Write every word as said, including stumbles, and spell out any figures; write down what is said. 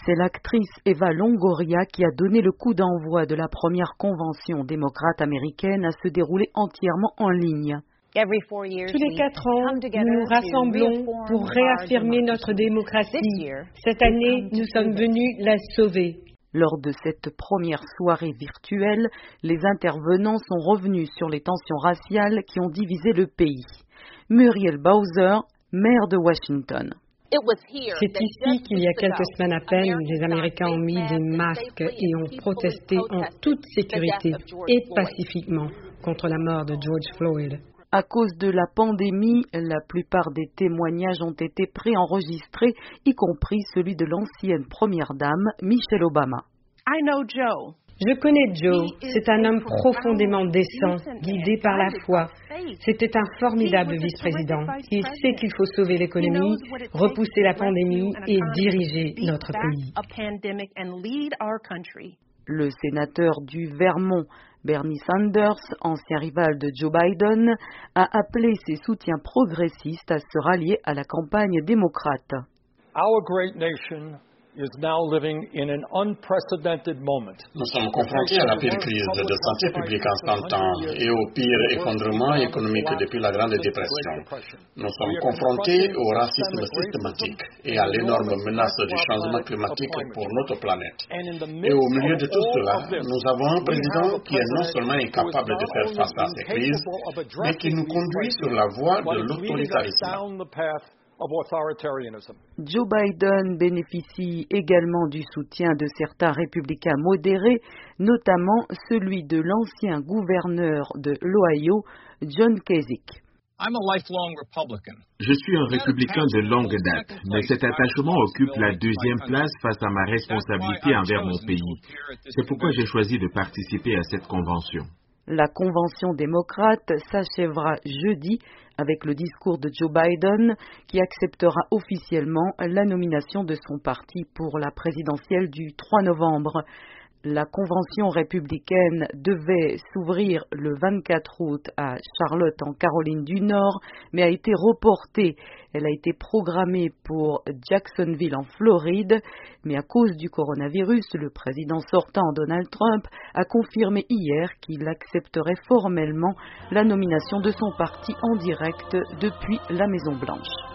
C'est l'actrice Eva Longoria qui a donné le coup d'envoi de la première convention démocrate américaine à se dérouler entièrement en ligne. Tous les quatre ans, nous nous rassemblons pour réaffirmer notre démocratie. Cette année, nous sommes venus la sauver. Lors de cette première soirée virtuelle, les intervenants sont revenus sur les tensions raciales qui ont divisé le pays. Muriel Bowser, maire de Washington. C'est ici qu'il y a quelques semaines à peine, les Américains ont mis des masques et ont protesté en toute sécurité et pacifiquement contre la mort de George Floyd. À cause de la pandémie, la plupart des témoignages ont été préenregistrés, y compris celui de l'ancienne première dame, Michelle Obama. Je connais Joe, c'est un homme profondément décent, guidé par la foi. C'était un formidable vice-président. Il sait qu'il faut sauver l'économie, repousser la pandémie et diriger notre pays. Le sénateur du Vermont, Bernie Sanders, ancien rival de Joe Biden, a appelé ses soutiens progressistes à se rallier à la campagne démocrate. Nous sommes confrontés à la pire crise de santé publique en cent ans et au pire effondrement économique depuis la Grande Dépression. Nous sommes confrontés au racisme systématique et à l'énorme menace du changement climatique pour notre planète. Et au milieu de tout cela, nous avons un président qui est non seulement incapable de faire face à ces crises, mais qui nous conduit sur la voie de l'autoritarisme. Joe Biden bénéficie également du soutien de certains républicains modérés, notamment celui de l'ancien gouverneur de l'Ohio, John Kasich. Je suis un républicain de longue date, mais cet attachement occupe la deuxième place face à ma responsabilité envers mon pays. C'est pourquoi j'ai choisi de participer à cette convention. La convention démocrate s'achèvera jeudi avec le discours de Joe Biden qui acceptera officiellement la nomination de son parti pour la présidentielle du trois novembre. La convention républicaine devait s'ouvrir le vingt-quatre août à Charlotte en Caroline du Nord, mais a été reportée. Elle a été programmée pour Jacksonville en Floride, mais à cause du coronavirus, le président sortant Donald Trump a confirmé hier qu'il accepterait formellement la nomination de son parti en direct depuis la Maison-Blanche.